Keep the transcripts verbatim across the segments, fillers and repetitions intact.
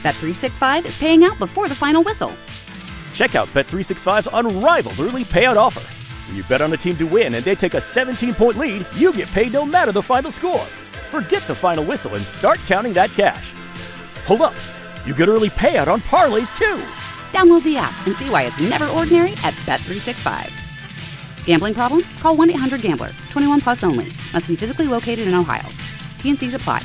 Bet three sixty-five is paying out before the final whistle. Check out Bet three sixty-five's unrivaled early payout offer. When you bet on a team to win and they take a seventeen-point lead, you get paid no matter the final score. Forget the final whistle and start counting that cash. Hold up. You get early payout on parlays, too. Download the app and see why it's never ordinary at Bet three sixty-five. Gambling problem? Call one eight hundred gambler. twenty-one plus only. Must be physically located in Ohio. T N Cs apply.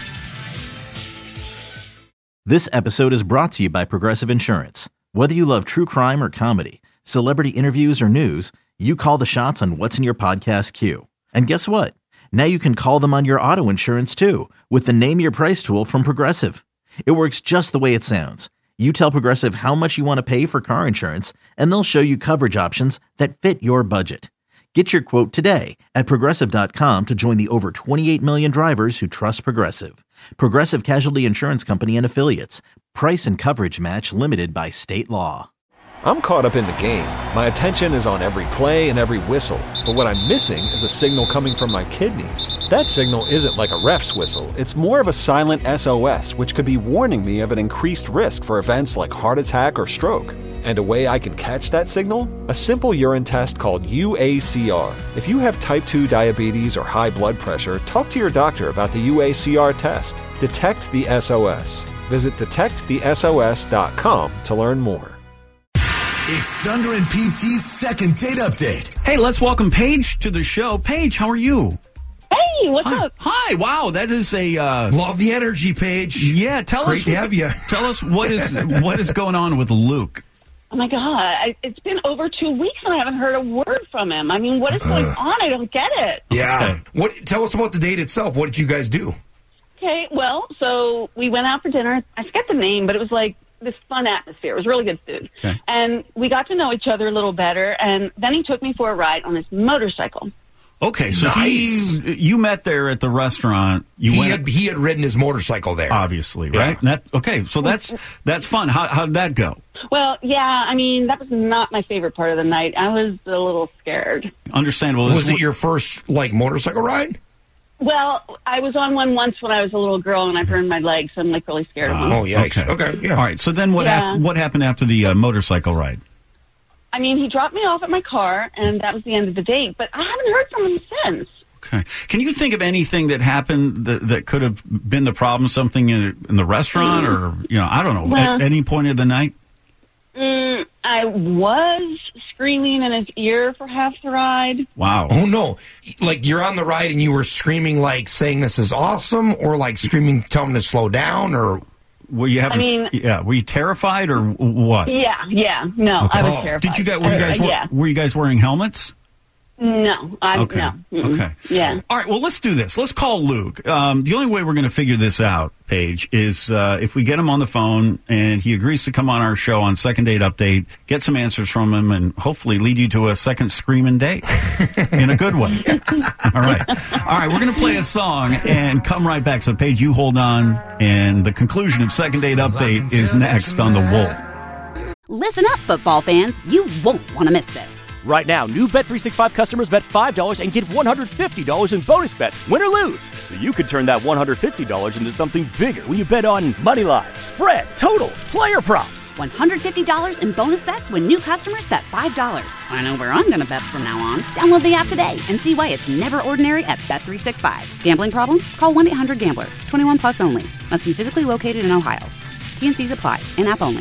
This episode is brought to you by Progressive Insurance. Whether you love true crime or comedy, celebrity interviews or news, you call the shots on what's in your podcast queue. And guess what? Now you can call them on your auto insurance too with the Name Your Price tool from Progressive. It works just the way it sounds. You tell Progressive how much you want to pay for car insurance, and they'll show you coverage options that fit your budget. Get your quote today at Progressive dot com to join the over twenty-eight million drivers who trust Progressive. Progressive Casualty Insurance Company and Affiliates. Price and coverage match limited by state law. I'm caught up in the game. My attention is on every play and every whistle. But what I'm missing is a signal coming from my kidneys. That signal isn't like a ref's whistle. It's more of a silent S O S, which could be warning me of an increased risk for events like heart attack or stroke. And a way I can catch that signal? A simple urine test called U A C R. If you have type two diabetes or high blood pressure, talk to your doctor about the U A C R test. Detect the S O S. Visit detect the S O S dot com to learn more. It's Thunder and P T's second date update. Hey, let's welcome Paige to the show. Paige, how are you? Hey, what's Hi. up? Hi, wow, that is a... Uh, Love the energy, Paige. yeah, tell Great us... to have you. Tell us what is what is going on with Luke. Oh, my God. I, it's been over two weeks and I haven't heard a word from him. I mean, what is going on? I don't get it. Yeah. Okay. What? Tell us about the date itself. What did you guys do? Okay, well, so we went out for dinner. I forget the name, but it was like this fun atmosphere. It was really good food. Okay. And we got to know each other a little better, and then he took me for a ride on his motorcycle. Okay, so Nice. he, you met there at the restaurant. You He went, had he had ridden his motorcycle there. obviously, Yeah. right? That okay, so that's that's fun. How how did that go? Well, yeah, I mean, that was not my favorite part of the night. I was a little scared. Understandable. Was it your first like motorcycle ride? Well, I was on one once when I was a little girl, and I burned my leg, so I'm, like, really scared of them. Oh, yikes. Okay, yeah. All right. So then, what Yeah. hap- what happened after the uh, motorcycle ride? I mean, he dropped me off at my car, and that was the end of the date, but I haven't heard from him since. Okay. Can you think of anything that happened that, that could have been the problem? Something in, in the restaurant, or you know, I don't know, Well- at any point of the night? Mm, I was screaming in his ear for half the ride. Wow. Oh no! Like you're on the ride and you were screaming, like saying this is awesome, or like screaming, telling him to slow down, or Were you having? I mean- yeah. Were you terrified or what? Yeah, yeah. No, Okay. I was Oh. terrified. Did you guys? Were you guys? Uh, were, yeah. were you guys wearing helmets? No, I Okay. no. Mm-mm. Okay. Yeah. All right. Well, let's do this. Let's call Luke. Um, the only way we're going to figure this out, Paige, is uh, if we get him on the phone and he agrees to come on our show on Second Date Update, get some answers from him, and hopefully lead you to a second screaming date in a good way. All right. All right. We're going to play a song and come right back. So, Paige, you hold on, and the conclusion of Second Date Update is next on The Wolf. Listen up, football fans. You won't want to miss this. Right now, new Bet three sixty-five customers bet five dollars and get one hundred fifty dollars in bonus bets, win or lose. So you could turn that one hundred fifty dollars into something bigger when you bet on money line, spread, totals, player props. one hundred fifty dollars in bonus bets when new customers bet five dollars. I know where I'm going to bet from now on. Download the app today and see why it's never ordinary at Bet three sixty-five. Gambling problem? Call one eight hundred gambler. twenty-one plus only. Must be physically located in Ohio. T N Cs apply. In-app only.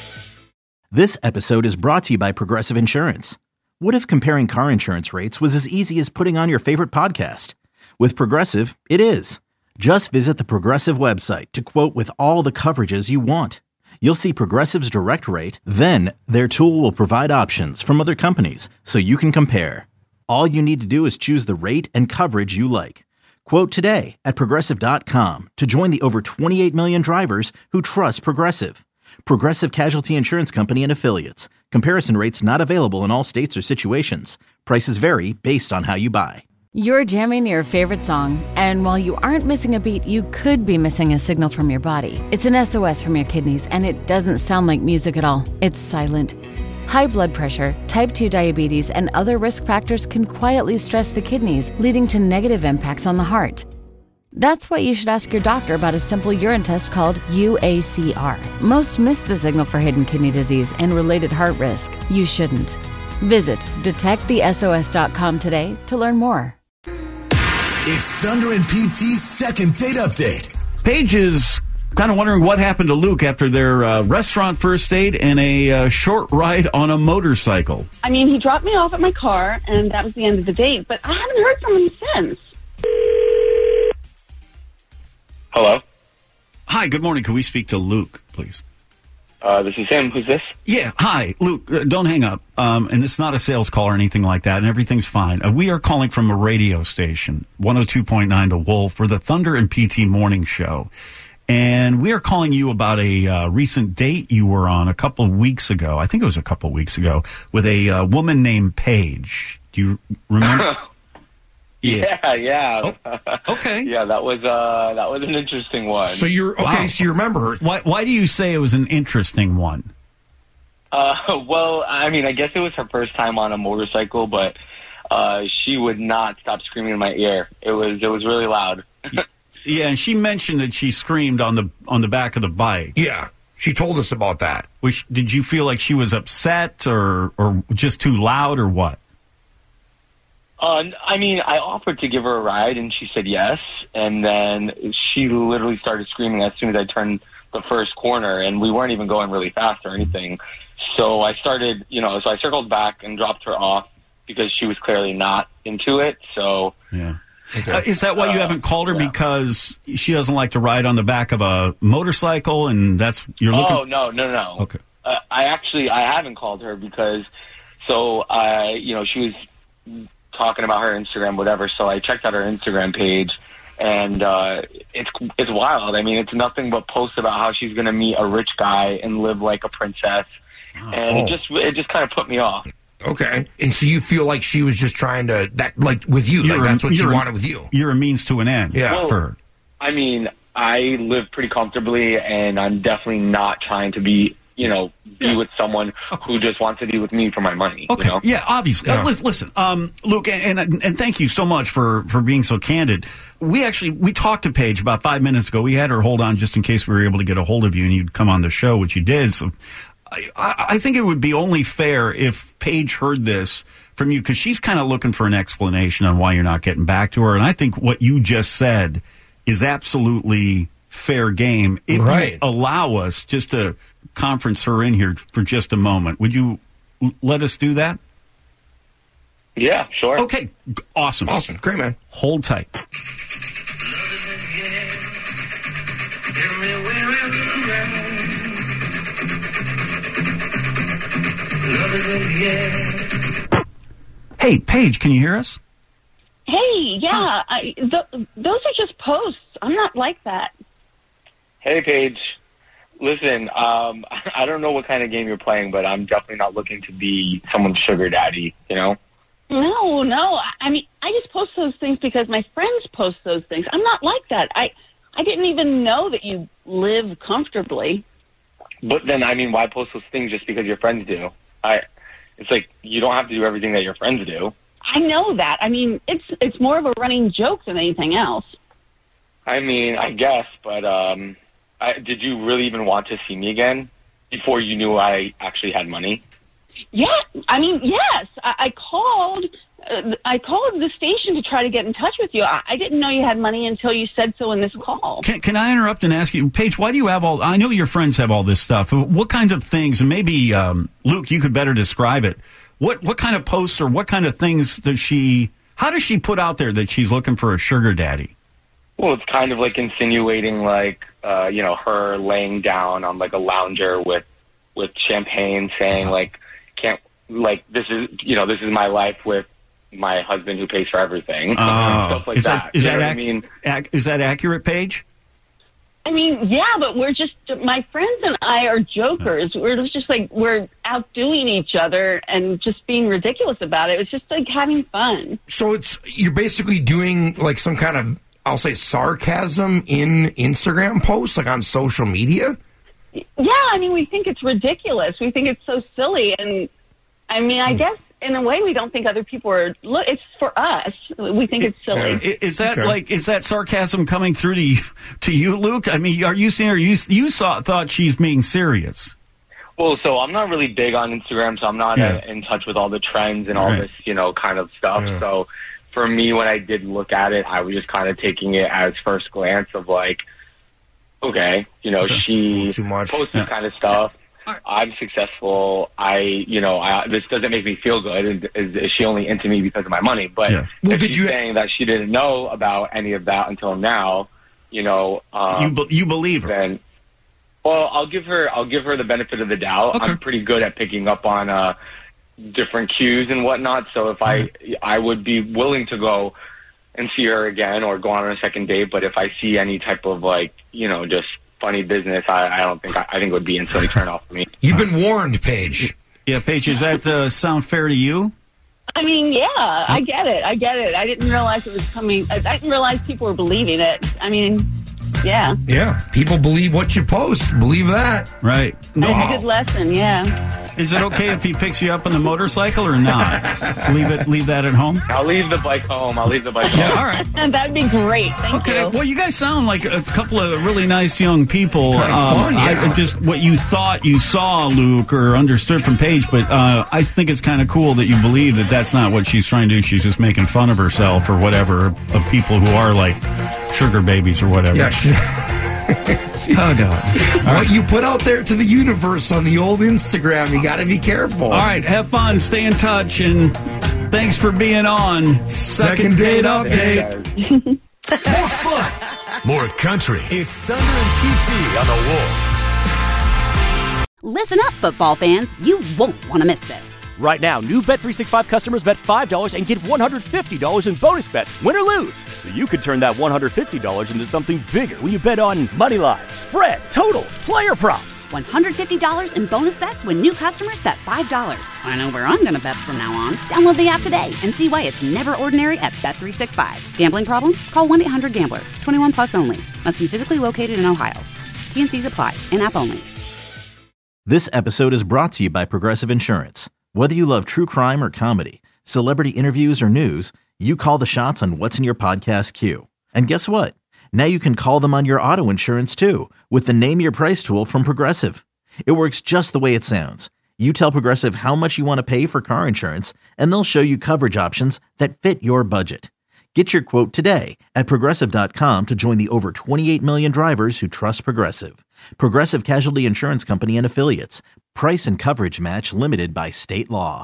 This episode is brought to you by Progressive Insurance. What if comparing car insurance rates was as easy as putting on your favorite podcast? With Progressive, it is. Just visit the Progressive website to quote with all the coverages you want. You'll see Progressive's direct rate, then their tool will provide options from other companies so you can compare. All you need to do is choose the rate and coverage you like. Quote today at Progressive dot com to join the over twenty-eight million drivers who trust Progressive. Progressive Casualty Insurance Company and Affiliates. Comparison rates not available in all states or situations. Prices vary based on how you buy. You're jamming your favorite song, and while you aren't missing a beat, you could be missing a signal from your body. It's an S O S from your kidneys, and it doesn't sound like music at all. It's silent. High blood pressure, type two diabetes, and other risk factors can quietly stress the kidneys, leading to negative impacts on the heart. That's why you should ask your doctor about a simple urine test called U A C R. Most miss the signal for hidden kidney disease and related heart risk. You shouldn't. Visit detect the S O S dot com today to learn more. It's Thunder and P T's second date update. Paige is kind of wondering what happened to Luke after their uh, restaurant first date and a uh, short ride on a motorcycle. I mean, he dropped me off at my car, and that was the end of the date, but I haven't heard from him since. Hello? Hi, good morning. Can we speak to Luke, please? Uh, this is him. Who's this? Yeah, hi, Luke. Uh, don't hang up. Um, and it's not a sales call or anything like that, and everything's fine. Uh, we are calling from a radio station, one oh two point nine The Wolf, for the Thunder and P T Morning Show. And we are calling you about a uh, recent date you were on a couple of weeks ago. I think it was a couple of weeks ago, with a uh, woman named Paige. Do you remember? Yeah, yeah. yeah. Oh, okay. yeah, that was uh, that was an interesting one. So you're okay. Wow. So you remember her? Why, why do you say it was an interesting one? Uh, well, I mean, I guess it was her first time on a motorcycle, but uh, she would not stop screaming in my ear. It was it was really loud. Yeah, and she mentioned that she screamed on the on the back of the bike. Yeah, she told us about that. Which, did you feel like she was upset or or just too loud or what? Uh, I mean, I offered to give her a ride, and she said yes. And then she literally started screaming as soon as I turned the first corner, and we weren't even going really fast or anything. So I started, you know, so I circled back and dropped her off because she was clearly not into it. So yeah. Okay. Uh, is that why you Uh, haven't called her? yeah. Because she doesn't like to ride on the back of a motorcycle, and that's you're looking. Oh no, no, no. Okay. Uh, I actually I haven't called her because so I, you know, she was talking about her Instagram, whatever. So I checked out her Instagram page, and uh, it's it's wild. I mean, it's nothing but posts about how she's going to meet a rich guy and live like a princess, and Oh. it just it just kind of put me off. Okay, and so you feel like she was just trying to that like with you, You're like a- that's what she you're a- wanted with you. You're a means to an end. Yeah. Well, for her. I mean, I live pretty comfortably, and I'm definitely not trying to be, you know, be Yeah. with someone who just wants to be with me for my money. Okay. You know? Yeah, obviously. Yeah. Uh, listen, listen um, Luke, and, and and thank you so much for, for being so candid. We actually, we talked to Paige about five minutes ago. We had her hold on just in case we were able to get a hold of you and you'd come on the show, which you did. So I, I, I think it would be only fair if Paige heard this from you, because she's kind of looking for an explanation on why you're not getting back to her. And I think what you just said is absolutely fair game. If Right. you allow us just to conference her in here for just a moment, would you l- let us do that? Yeah, sure. Okay, g- awesome. Awesome, great man. Hold tight. Hey, Paige, can you hear us? Hey, yeah, I, th- those are just posts. I'm not like that. Hey, Paige. Listen, um, I don't know what kind of game you're playing, but I'm definitely not looking to be someone's sugar daddy, you know? No, no. I mean, I just post those things because my friends post those things. I'm not like that. I, I didn't even know that you live comfortably. But then, I mean, why post those things just because your friends do? I, it's like, you don't have to do everything that your friends do. I know that. I mean, it's it's more of a running joke than anything else. I mean, I guess, but um, I, did you really even want to see me again before you knew I actually had money? Yeah, I mean, yes. I, I called. Uh, I called the station to try to get in touch with you. I, I didn't know you had money until you said so in this call. Can, can I interrupt and ask you, Paige, why do you have all, I know your friends have all this stuff. What kind of things, and maybe, um, Luke, you could better describe it. What, what kind of posts or what kind of things does she, how does she put out there that she's looking for a sugar daddy? Well, it's kind of like insinuating, like, uh, you know, her laying down on, like, a lounger with, with champagne, saying, like, can't, like, this is, you know, this is my life with my husband who pays for everything. Oh. Stuff like is that. that, is You that know what I ac- mean? ac- is that accurate, Paige? I mean, yeah, but we're just, my friends and I are jokers. We're just like, we're outdoing each other and just being ridiculous about it. It's just like having fun. So it's you're basically doing like some kind of, I'll say, sarcasm in Instagram posts, like on social media. Yeah, I mean, we think it's ridiculous. We think it's so silly. And I mean, I guess in a way, we don't think other people are. Look, it's for us. We think it's silly. Is, is that Okay. like is that sarcasm coming through to you, to you, Luke? I mean, are you seeing her? You you saw thought she's being serious? Well, so I'm not really big on Instagram, so I'm not Yeah. uh, in touch with all the trends and all Right. this, you know, kind of stuff. Yeah. So for me, when I did look at it, I was just kind of taking it as first glance of like, okay, you know, she Too much. posts Yeah. this kind of stuff. I'm successful. I, you know, I, this doesn't make me feel good. And is, is she only into me because of my money? But Yeah. Well, if did she's you- saying that she didn't know about any of that until now, you know, um, You be, you believe her? then, well, I'll give her, I'll give her the benefit of the doubt. Okay. I'm pretty good at picking up on uh, different cues and whatnot. So if I, I would be willing to go and see her again or go on a second date. But if I see any type of like, you know, just funny business, I, I don't think I, I think it would be instantly turn off for me. You've been warned, Paige. Yeah, Paige, does that uh, sound fair to you? I mean, yeah, I get it. I get it. I didn't realize it was coming. I I didn't realize people were believing it. I mean, yeah. Yeah, people believe what you post. Believe that. Right. It's No. a good lesson, yeah. Is it okay if he picks you up on the motorcycle or not? leave it. Leave that at home. I'll leave the bike home. I'll leave the bike home. All right. And that'd be great. Thank Okay. you. Well, you guys sound like a couple of really nice young people. Kinda fun, yeah. I, just what you thought you saw, Luke, or understood from Paige, but uh, I think it's kind of cool that you believe that that's not what she's trying to do. She's just making fun of herself or whatever of people who are like sugar babies or whatever. Yeah. She, Oh God. what you put out there to the universe on the old Instagram, you got to be careful. All right. Have fun. Stay in touch, and thanks for being on Second Date Update. More fun, more country. It's Thunder and P T on the Wolf. Listen up, football fans. You won't want to miss this. Right now, new Bet three sixty-five customers bet five dollars and get one hundred fifty dollars in bonus bets, win or lose. So you could turn that one hundred fifty dollars into something bigger when you bet on money line, spread, totals, player props. one hundred fifty dollars in bonus bets when new customers bet five dollars. I know where I'm going to bet from now on. Download the app today and see why it's never ordinary at Bet three sixty-five. Gambling problem? Call one eight hundred gambler. twenty-one plus only. Must be physically located in Ohio. T and C's apply. In-app only. This episode is brought to you by Progressive Insurance. Whether you love true crime or comedy, celebrity interviews or news, you call the shots on what's in your podcast queue. And guess what? Now you can call them on your auto insurance too with the Name Your Price tool from Progressive. It works just the way it sounds. You tell Progressive how much you want to pay for car insurance, and they'll show you coverage options that fit your budget. Get your quote today at Progressive dot com to join the over twenty-eight million drivers who trust Progressive. Progressive Casualty Insurance Company and Affiliates. Price and coverage match limited by state law.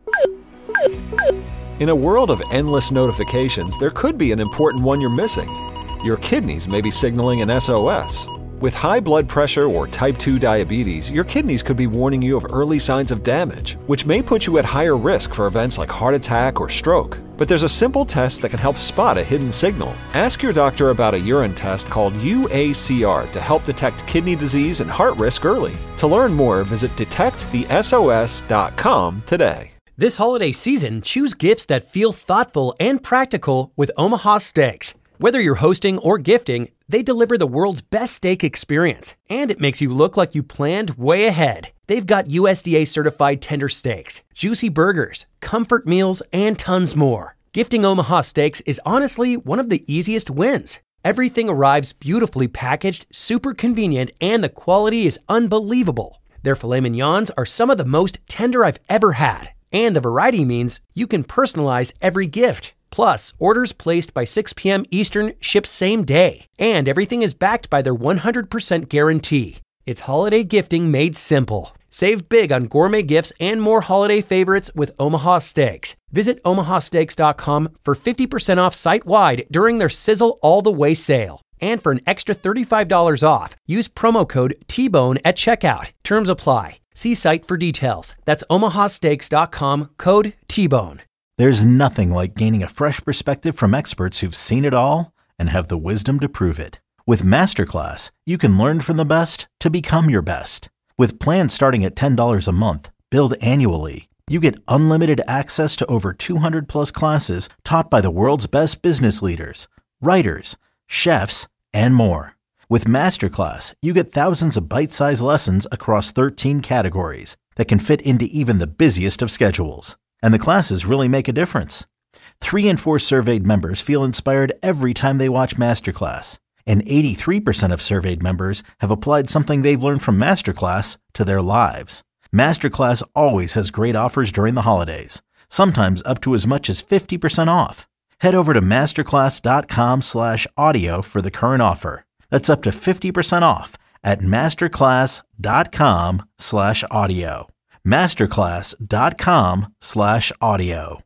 In a world of endless notifications, there could be an important one you're missing. Your kidneys may be signaling an S O S. With high blood pressure or type two diabetes, your kidneys could be warning you of early signs of damage, which may put you at higher risk for events like heart attack or stroke. But there's a simple test that can help spot a hidden signal. Ask your doctor about a urine test called U A C R to help detect kidney disease and heart risk early. To learn more, visit detect the S O S dot com today. This holiday season, choose gifts that feel thoughtful and practical with Omaha Steaks. Whether you're hosting or gifting, they deliver the world's best steak experience, and it makes you look like you planned way ahead. They've got U S D A certified tender steaks, juicy burgers, comfort meals, and tons more. Gifting Omaha Steaks is honestly one of the easiest wins. Everything arrives beautifully packaged, super convenient, and the quality is unbelievable. Their filet mignons are some of the most tender I've ever had, and the variety means you can personalize every gift. Plus, orders placed by six p.m. Eastern ship same day, and everything is backed by their one hundred percent guarantee. It's holiday gifting made simple. Save big on gourmet gifts and more holiday favorites with Omaha Steaks. Visit omaha steaks dot com for fifty percent off site-wide during their Sizzle All the Way sale. And for an extra thirty-five dollars off, use promo code T Bone at checkout. Terms apply. See site for details. That's omaha steaks dot com, code T Bone. There's nothing like gaining a fresh perspective from experts who've seen it all and have the wisdom to prove it. With Masterclass, you can learn from the best to become your best. With plans starting at ten dollars a month, billed annually, you get unlimited access to over two hundred plus classes taught by the world's best business leaders, writers, chefs, and more. With Masterclass, you get thousands of bite-sized lessons across thirteen categories that can fit into even the busiest of schedules. And the classes really make a difference. Three in four surveyed members feel inspired every time they watch Masterclass. And eighty-three percent of surveyed members have applied something they've learned from Masterclass to their lives. Masterclass always has great offers during the holidays, sometimes up to as much as fifty percent off. Head over to masterclass.com slash audio for the current offer. That's up to fifty percent off at masterclass.com slash audio. masterclass.com slash audio.